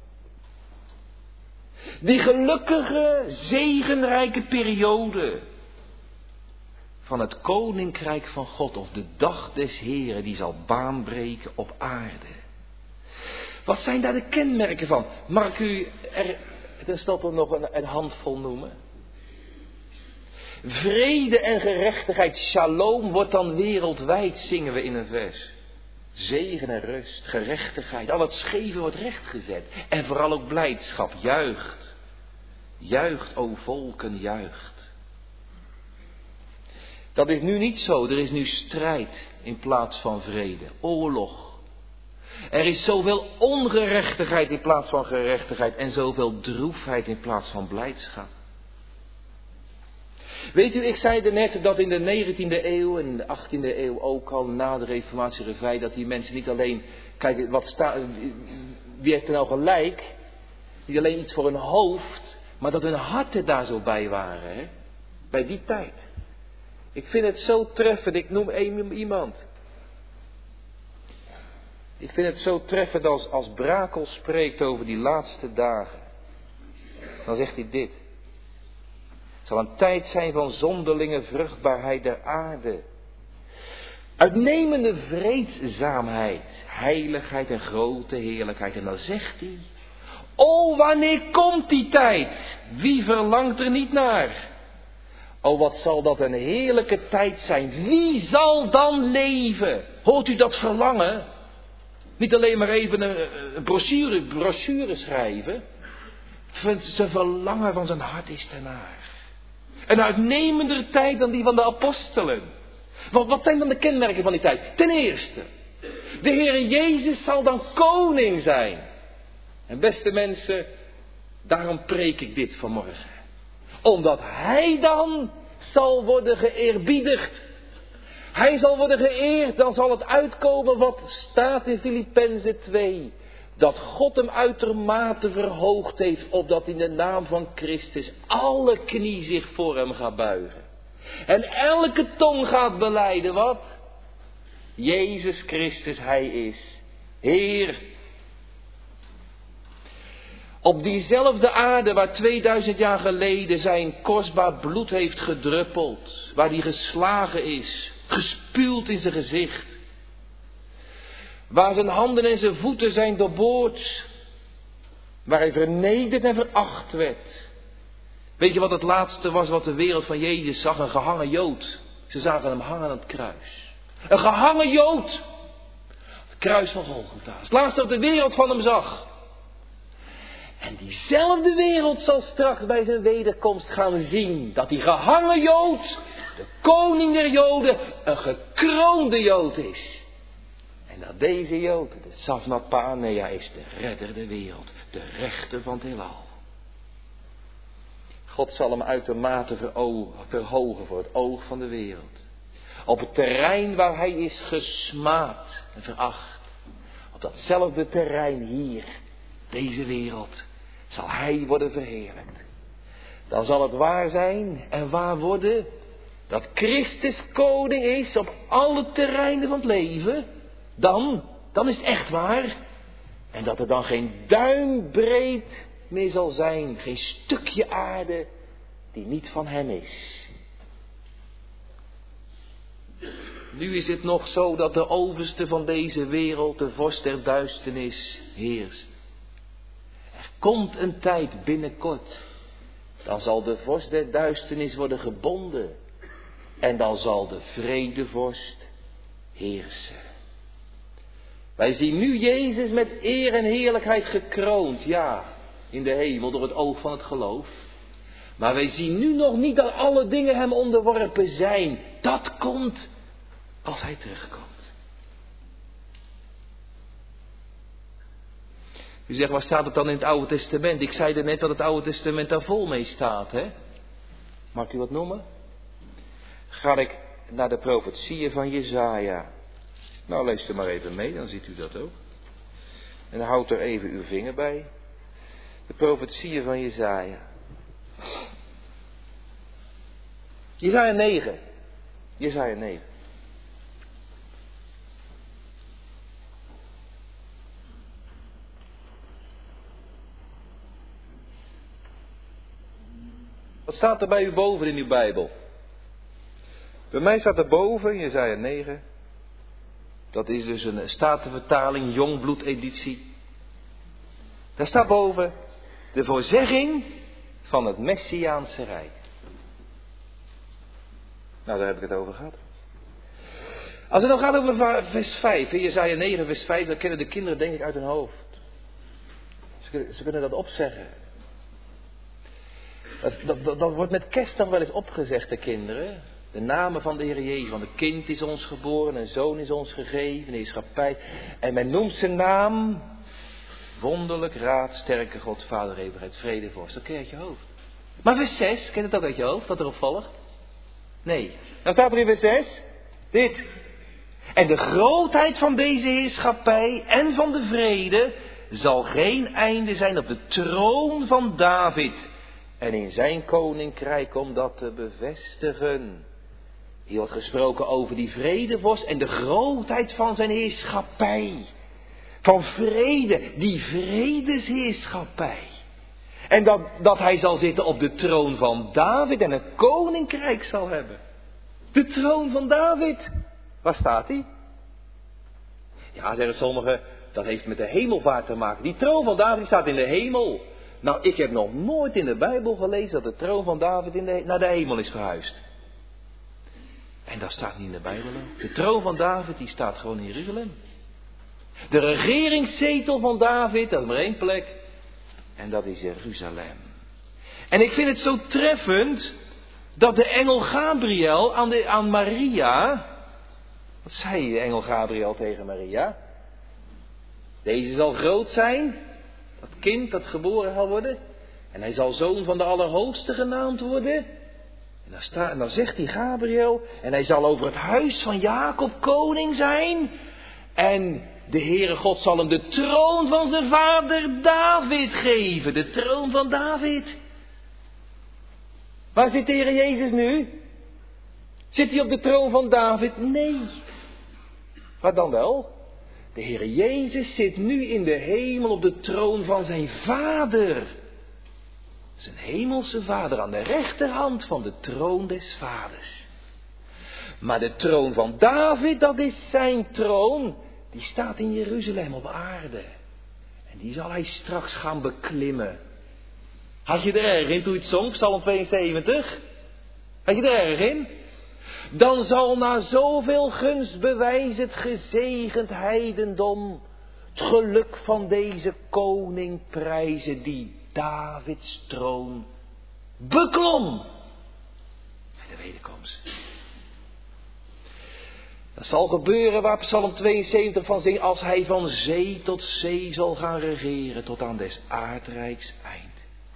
Die gelukkige, zegenrijke periode van het koninkrijk van God, of de dag des Heren, die zal baanbreken op aarde. Wat zijn daar de kenmerken van? Mag ik u er tenslotte nog een, een handvol noemen? Vrede en gerechtigheid, shalom, wordt dan wereldwijd, zingen we in een vers. Zegen en rust, gerechtigheid, al het scheve wordt rechtgezet. En vooral ook blijdschap, juicht. Juicht, o volken, juicht. Dat is nu niet zo, er is nu strijd in plaats van vrede, oorlog. Er is zoveel ongerechtigheid in plaats van gerechtigheid en zoveel droefheid in plaats van blijdschap. Weet u, ik zei er net dat in de negentiende eeuw en de achttiende eeuw ook al na de Reformatie Revij, dat die mensen niet alleen, kijk, wat sta, wie heeft er nou gelijk? Niet alleen iets voor hun hoofd, maar dat hun harten daar zo bij waren, hè? Bij die tijd. Ik vind het zo treffend, ik noem één iemand. Ik vind het zo treffend als, als Brakel spreekt over die laatste dagen. Dan zegt hij dit. Het zal een tijd zijn van zonderlinge vruchtbaarheid der aarde. Uitnemende vreedzaamheid, heiligheid en grote heerlijkheid. En dan zegt hij, o wanneer komt die tijd? Wie verlangt er niet naar? O wat zal dat een heerlijke tijd zijn. Wie zal dan leven? Hoort u dat verlangen? Niet alleen maar even een, een brochure, brochure schrijven. Zijn verlangen van zijn hart is ernaar. Een uitnemender tijd dan die van de apostelen. Want wat zijn dan de kenmerken van die tijd? Ten eerste, de Heer Jezus zal dan koning zijn. En beste mensen, daarom preek ik dit vanmorgen. Omdat Hij dan zal worden geëerbiedigd. Hij zal worden geëerd, dan zal het uitkomen wat staat in Filippenzen twee. Dat God hem uitermate verhoogd heeft, opdat in de naam van Christus alle knie zich voor hem gaat buigen. En elke tong gaat belijden wat? Jezus Christus, Hij is Heer. Op diezelfde aarde waar tweeduizend jaar geleden zijn kostbaar bloed heeft gedruppeld. Waar hij geslagen is, gespuwd in zijn gezicht. Waar zijn handen en zijn voeten zijn doorboord. Waar hij vernederd en veracht werd. Weet je wat het laatste was wat de wereld van Jezus zag? Een gehangen Jood. Ze zagen hem hangen aan het kruis. Een gehangen Jood. Het kruis van Golgotha. Het laatste wat de wereld van hem zag. En diezelfde wereld zal straks bij zijn wederkomst gaan zien dat die gehangen Jood, de koning der Joden, een gekroonde Jood is. En dat deze Jood, de Safnat Paanea, is de redder der wereld, de rechter van het heelal. God zal hem uitermate verhogen voor het oog van de wereld. Op het terrein waar hij is gesmaad en veracht. Op datzelfde terrein hier, deze wereld, zal hij worden verheerlijkt. Dan zal het waar zijn en waar worden dat Christus koning is op alle terreinen van het leven. Dan, dan is het echt waar. En dat er dan geen duimbreed meer zal zijn. Geen stukje aarde die niet van hem is. Nu is het nog zo dat de overste van deze wereld, de vorst der duisternis, heerst. Er komt een tijd binnenkort. Dan zal de vorst der duisternis worden gebonden. En dan zal de vredevorst heersen. Wij zien nu Jezus met eer en heerlijkheid gekroond. Ja, in de hemel door het oog van het geloof. Maar wij zien nu nog niet dat alle dingen hem onderworpen zijn. Dat komt als hij terugkomt. U zegt, waar staat het dan in het Oude Testament? Ik zei er net dat het Oude Testament daar vol mee staat, hè? Mag ik u wat noemen? Ga ik naar de profetieën van Jesaja. Nou, lees er maar even mee, dan ziet u dat ook. En houd er even uw vinger bij. De profetieën van Jesaja. Jesaja negen. Jesaja negen. Wat staat er bij u boven in uw Bijbel? Bij mij staat er boven, Jesaja negen. Dat is dus een Statenvertaling, Jongbloed editie. Daar staat boven de voorzegging van het Messiaanse Rijk. Nou, daar heb ik het over gehad. Als het dan gaat over vers vijf, in Jesaja negen vers vijf, dan kennen de kinderen denk ik uit hun hoofd. Ze, ze kunnen dat opzeggen. Dat, dat, dat, dat wordt met kerst nog wel eens opgezegd, de kinderen. De namen van de Heer Jezus. Want een kind is ons geboren, een zoon is ons gegeven, een heerschappij. En men noemt zijn naam wonderlijk raad, sterke God, Vader, eeuwigheid, vrede, vorst. Dat ken je uit je hoofd. Maar vers zes, ken je het ook uit je hoofd, wat erop volgt? Nee. Dan staat er in vers zes, dit. En de grootheid van deze heerschappij en van de vrede zal geen einde zijn op de troon van David. En in zijn koninkrijk om dat te bevestigen. Hier wordt gesproken over die vredevorst en de grootheid van zijn heerschappij. Van vrede, die vredesheerschappij. En dat, dat hij zal zitten op de troon van David en een koninkrijk zal hebben. De troon van David. Waar staat hij? Ja, zeggen sommigen, dat heeft met de hemelvaart te maken. Die troon van David staat in de hemel. Nou, ik heb nog nooit in de Bijbel gelezen dat de troon van David in de, naar de hemel is verhuisd. En dat staat niet in de Bijbel. De troon van David, die staat gewoon in Jeruzalem. De regeringszetel van David, dat is maar één plek. En dat is Jeruzalem. En ik vind het zo treffend dat de engel Gabriel aan, de, aan Maria... Wat zei de engel Gabriel tegen Maria? Deze zal groot zijn, dat kind dat geboren zal worden. En hij zal zoon van de Allerhoogste genaamd worden. En dan, sta, en dan zegt hij Gabriel, en hij zal over het huis van Jacob koning zijn. En de Heere God zal hem de troon van zijn vader David geven. De troon van David. Waar zit de Heere Jezus nu? Zit hij op de troon van David? Nee. Waar dan wel? De Heere Jezus zit nu in de hemel op de troon van zijn vader. Zijn hemelse vader aan de rechterhand van de troon des vaders. Maar de troon van David, dat is zijn troon. Die staat in Jeruzalem op aarde. En die zal hij straks gaan beklimmen. Had je er erg in toen je het zong, Psalm tweeënzeventig? Had je er erg in? Dan zal na zoveel gunstbewijs het gezegend heidendom het geluk van deze koning prijzen die Davids troon beklom bij de wederkomst. Dat zal gebeuren waar Psalm tweeënzeventig van zingt, als hij van zee tot zee zal gaan regeren tot aan des aardrijks eind.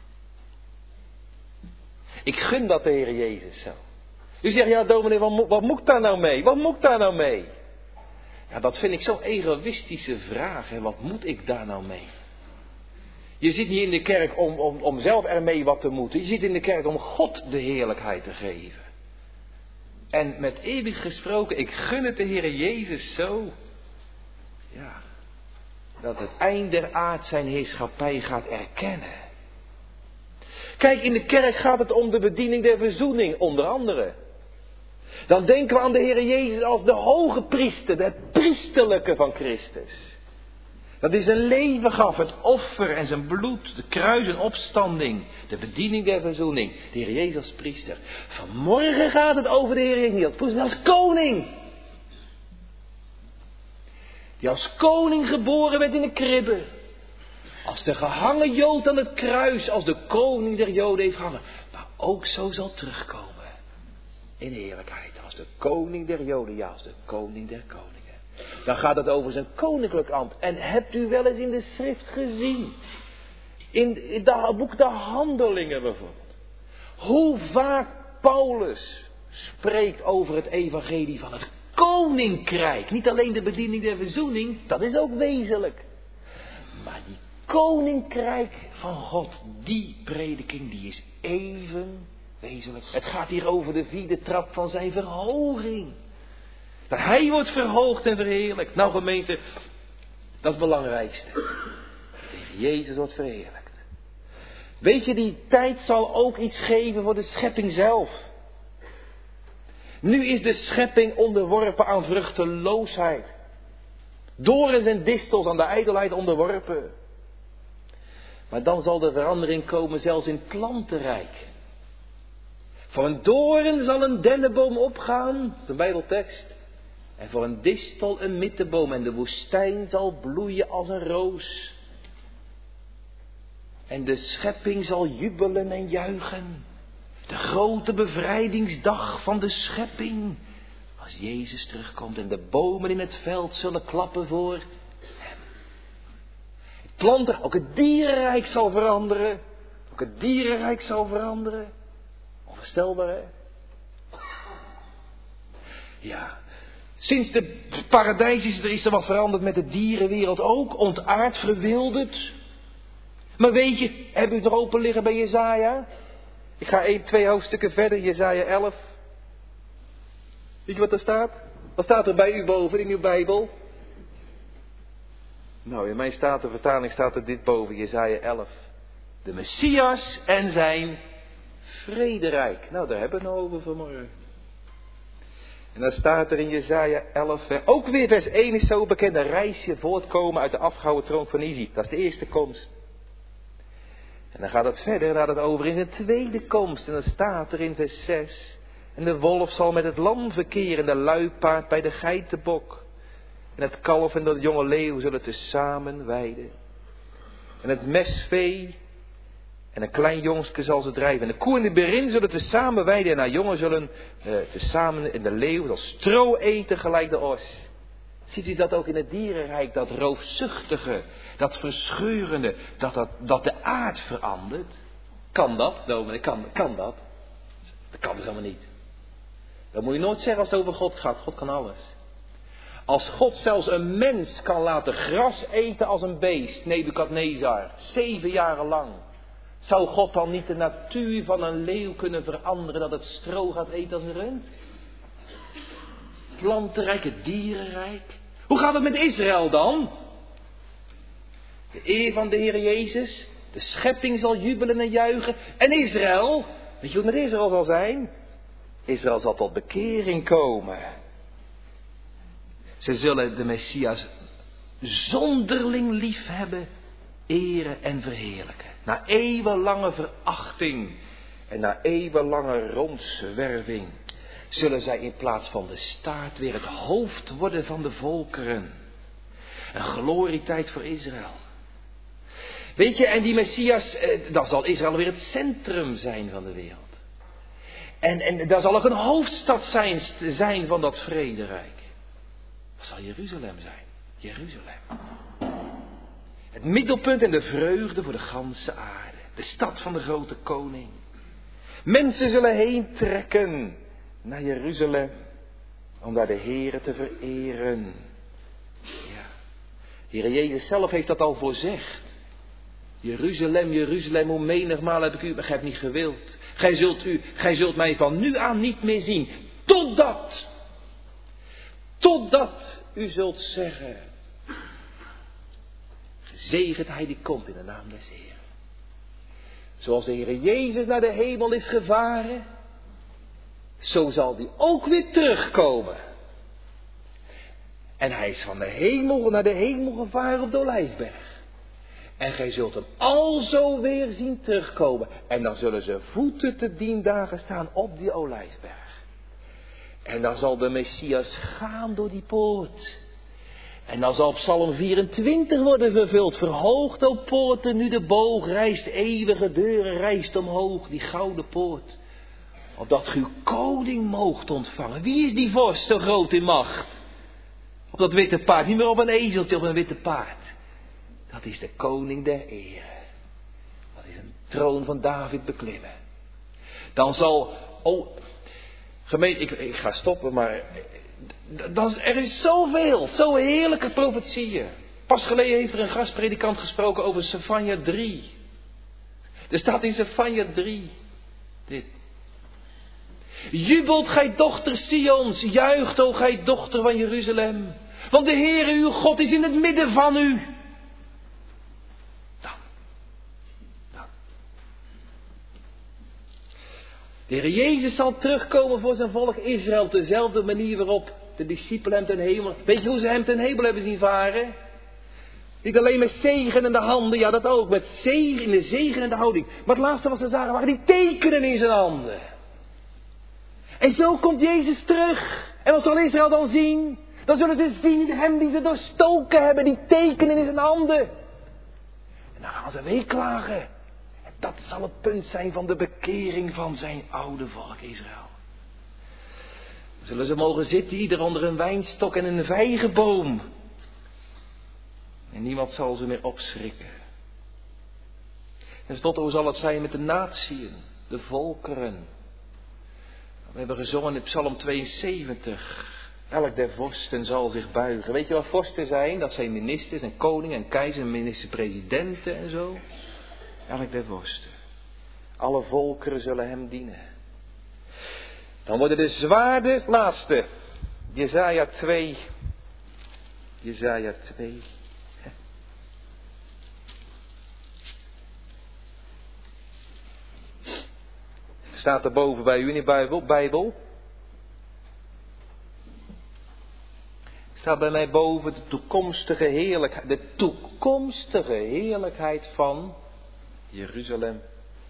Ik gun dat de Heer Jezus zo. U zegt, ja dominee, wat, wat moet ik daar nou mee? Wat moet ik daar nou mee? Ja, dat vind ik zo'n egoïstische vraag. Hè? Wat moet ik daar nou mee? Je zit niet in de kerk om, om, om zelf ermee wat te moeten. Je zit in de kerk om God de heerlijkheid te geven. En met eeuwig gesproken, ik gun het de Heer Jezus zo. Ja, dat het eind der aard zijn heerschappij gaat erkennen. Kijk, in de kerk gaat het om de bediening der verzoening, onder andere. Dan denken we aan de Heer Jezus als de hoge priester, de priesterlijke van Christus. Dat hij zijn leven gaf, het offer en zijn bloed, de kruis en opstanding, de bediening der verzoening. De Heer Jezus als priester. Vanmorgen gaat het over de Heer Jezus niet als priester, maar als koning. Die als koning geboren werd in de kribbe. Als de gehangen Jood aan het kruis, als de koning der Joden heeft gehangen. Maar ook zo zal terugkomen. In heerlijkheid. Als de koning der Joden, ja, als de koning der koningen. Dan gaat het over zijn koninklijk ambt. En hebt u wel eens in de schrift gezien? In het boek de Handelingen bijvoorbeeld. Hoe vaak Paulus spreekt over het evangelie van het koninkrijk. Niet alleen de bediening der verzoening, dat is ook wezenlijk. Maar die koninkrijk van God, die prediking, die is even wezenlijk. Het gaat hier over de vierde trap van zijn verhoging. Dat hij wordt verhoogd en verheerlijkt. Nou gemeente, dat is het belangrijkste. Tegen Jezus wordt verheerlijkt. Weet je, die tijd zal ook iets geven voor de schepping zelf. Nu is de schepping onderworpen aan vruchteloosheid. Dorens en distels aan de ijdelheid onderworpen. Maar dan zal de verandering komen zelfs in het plantenrijk. Voor een doorn zal een dennenboom opgaan, dat is een Bijbeltekst. En voor een distel een mittenboom en de woestijn zal bloeien als een roos. En de schepping zal jubelen en juichen. De grote bevrijdingsdag van de schepping. Als Jezus terugkomt en de bomen in het veld zullen klappen voor hem. Het planten, ook het dierenrijk zal veranderen. Ook het dierenrijk zal veranderen. Onvoorstelbaar, hè? Ja. Sinds de paradijs is er, is er wat veranderd met de dierenwereld ook. Ontaard, verwilderd. Maar weet je, heb u het er open liggen bij Jesaja? Ik ga één, twee hoofdstukken verder, Jesaja elf. Weet je wat er staat? Wat staat er bij u boven in uw Bijbel? Nou, in mijn statenvertaling staat er dit boven, Jesaja elf. De Messias en zijn vrederijk. Nou, daar hebben we het nou over vanmorgen. En dan staat er in Jesaja elf, ook weer vers één is zo bekend, een reisje voortkomen uit de afgehouden troon van Isi. Dat is de eerste komst. En dan gaat het verder, gaat het over in de tweede komst. En dan staat er in vers zes, en de wolf zal met het lam verkeren, de luipaard bij de geitenbok. En het kalf en de jonge leeuw zullen tezamen weiden. En het mesvee En een klein jongske zal ze drijven. En de koe en de berin zullen tezamen weiden. En haar jongen zullen uh, tezamen in de leeuw zal stro eten gelijk de os. Ziet u dat ook in het dierenrijk, dat roofzuchtige, dat verscheurende, dat, dat, dat de aard verandert? Kan dat, dominee, kan, kan dat? Dat kan dus helemaal niet. Dat moet je nooit zeggen als het over God gaat. God kan alles. Als God zelfs een mens kan laten gras eten als een beest, Nebukadnezar, zeven jaren lang. Zou God dan niet de natuur van een leeuw kunnen veranderen, dat het stro gaat eten als een rund? Plantenrijk, het dierenrijk. Hoe gaat het met Israël dan? De eer van de Heer Jezus, de schepping zal jubelen en juichen. En Israël, weet je wat met Israël zal zijn? Israël zal tot bekering komen. Ze zullen de Messias zonderling lief hebben, eren en verheerlijken. Na eeuwenlange verachting en na eeuwenlange rondzwerving zullen zij in plaats van de staart weer het hoofd worden van de volkeren. Een glorietijd voor Israël. Weet je, en die Messias, eh, dan zal Israël weer het centrum zijn van de wereld. En, en daar zal ook een hoofdstad zijn, zijn van dat vrederijk. Dat zal Jeruzalem zijn. Jeruzalem. Het middelpunt en de vreugde voor de ganse aarde. De stad van de grote koning. Mensen zullen heen trekken naar Jeruzalem. Om daar de Heere te vereren. Ja. De Heer Jezus zelf heeft dat al voorzegd. Jeruzalem, Jeruzalem, hoe menigmaal heb ik u, maar gij hebt niet gewild. Gij zult, u, gij zult mij van nu aan niet meer zien. Totdat, totdat u zult zeggen, gezegend hij die komt in de naam des Heeren. Zoals de Heer Jezus naar de hemel is gevaren, zo zal die ook weer terugkomen. En hij is van de hemel naar de hemel gevaren op de Olijfberg. En gij zult hem alzo weer zien terugkomen. En dan zullen zijn voeten te dien dagen staan op die Olijfberg. En dan zal de Messias gaan door die poort. En dan zal Psalm vierentwintig worden vervuld. Verhoogd, o poorten, nu de boog rijst, eeuwige deuren rijst omhoog, die gouden poort. Opdat ge uw koning moogt ontvangen. Wie is die vorst zo groot in macht? Op dat witte paard, niet meer op een ezeltje, op een witte paard. Dat is de koning der ere. Dat is een troon van David beklimmen. Dan zal, oh, gemeente, ik, ik ga stoppen, maar dan, er is zoveel, zo heerlijke profetieën. Pas geleden heeft er een gastpredikant gesproken over Sefanja drie. Er staat in Sefanja drie dit. Jubelt gij dochter Sions, juicht o gij dochter van Jeruzalem. Want de Heere uw God is in het midden van u. Dan, dan. De Heer Jezus zal terugkomen voor zijn volk Israël op dezelfde manier waarop de discipelen hem ten hemel. Weet je hoe ze hem ten hemel hebben zien varen? Niet alleen met zegen in de handen, ja dat ook, met zegen in de zegen en de houding. Maar het laatste wat ze zagen waren die tekenen in zijn handen. En zo komt Jezus terug. En wat zal Israël dan zien? Dan zullen ze zien hem die ze doorstoken hebben, die tekenen in zijn handen. En dan gaan ze weeklagen. En dat zal het punt zijn van de bekering van zijn oude volk Israël. Dan zullen ze mogen zitten, ieder onder een wijnstok en een vijgenboom. En niemand zal ze meer opschrikken. En tenslotte, hoe zal het zijn met de natieën, de volkeren? We hebben gezongen in Psalm tweeënzeventig. Elk der vorsten zal zich buigen. Weet je wat vorsten zijn? Dat zijn ministers en koningen en keizers en minister-presidenten en zo. Elk der vorsten. Alle volkeren zullen hem dienen. Dan worden de zwaarden, het laatste. Jesaja twee. Jesaja twee. Staat er boven bij u in de Bijbel? Bijbel. Staat bij mij boven de toekomstige heerlijkheid. De toekomstige heerlijkheid van Jeruzalem.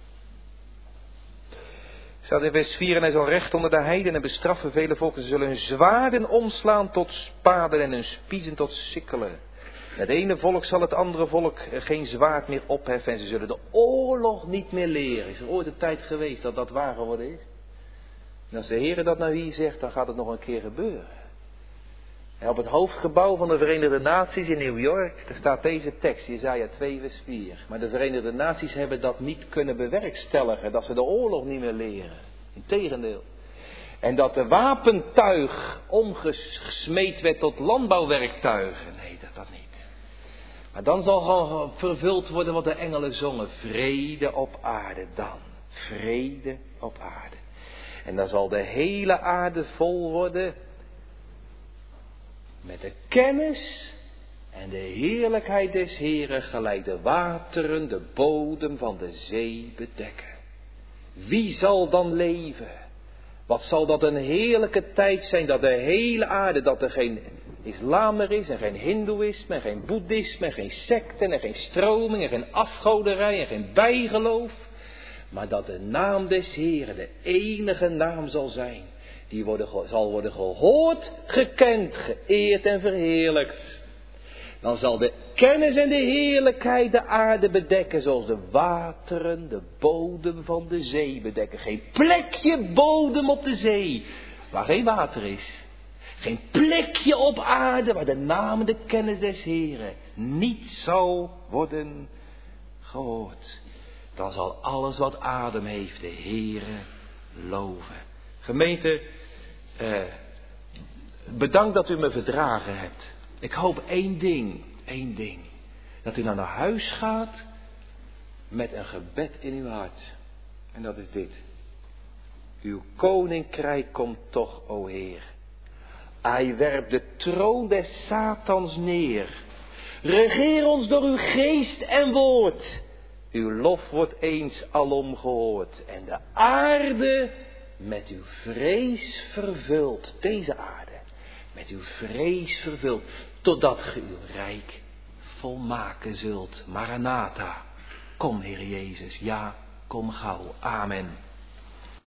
Staat in vers vier. En hij zal recht onder de heidenen en bestraffen vele volken. Ze zullen hun zwaarden omslaan tot spaden en hun spiezen tot sikkelen. Het ene volk zal het andere volk geen zwaard meer opheffen en ze zullen de oorlog niet meer leren. Is er ooit een tijd geweest dat dat waar geworden is? En als de Heer dat nou hier zegt, dan gaat het nog een keer gebeuren. En op het hoofdgebouw van de Verenigde Naties in New York, daar staat deze tekst, Jesaja twee vers vier. Maar de Verenigde Naties hebben dat niet kunnen bewerkstelligen, dat ze de oorlog niet meer leren. Integendeel. En dat de wapentuig omgesmeed werd tot landbouwwerktuigen. Nee, dat, dat niet. Maar dan zal gewoon vervuld worden wat de engelen zongen. Vrede op aarde dan. Vrede op aarde. En dan zal de hele aarde vol worden met de kennis en de heerlijkheid des Heren, gelijk de wateren de bodem van de zee bedekken. Wie zal dan leven? Wat zal dat een heerlijke tijd zijn, dat de hele aarde, dat er geen islam meer is en geen hindoeïsme en geen boeddhisme en geen secten en geen stroming en geen afgoderij en geen bijgeloof. Maar dat de naam des Heren de enige naam zal zijn. Die worden, zal worden gehoord, gekend, geëerd en verheerlijkt. Dan zal de kennis en de heerlijkheid de aarde bedekken, zoals de wateren de bodem van de zee bedekken. Geen plekje bodem op de zee, waar geen water is. Geen plekje op aarde, waar de naam en de kennis des Heren niet zal worden gehoord. Dan zal alles wat adem heeft de Heere loven. Gemeente, eh, bedankt dat u me verdragen hebt. Ik hoop één ding, één ding. Dat u nou naar huis gaat met een gebed in uw hart. En dat is dit. Uw koninkrijk komt toch, o Heer. Hij werpt de troon des Satans neer. Regeer ons door uw geest en woord. Uw lof wordt eens alom gehoord. En de aarde met uw vrees vervuld. Deze aarde. Met uw vrees vervuld. Totdat ge uw rijk volmaken zult. Maranatha. Kom, Heer Jezus. Ja, kom gauw. Amen.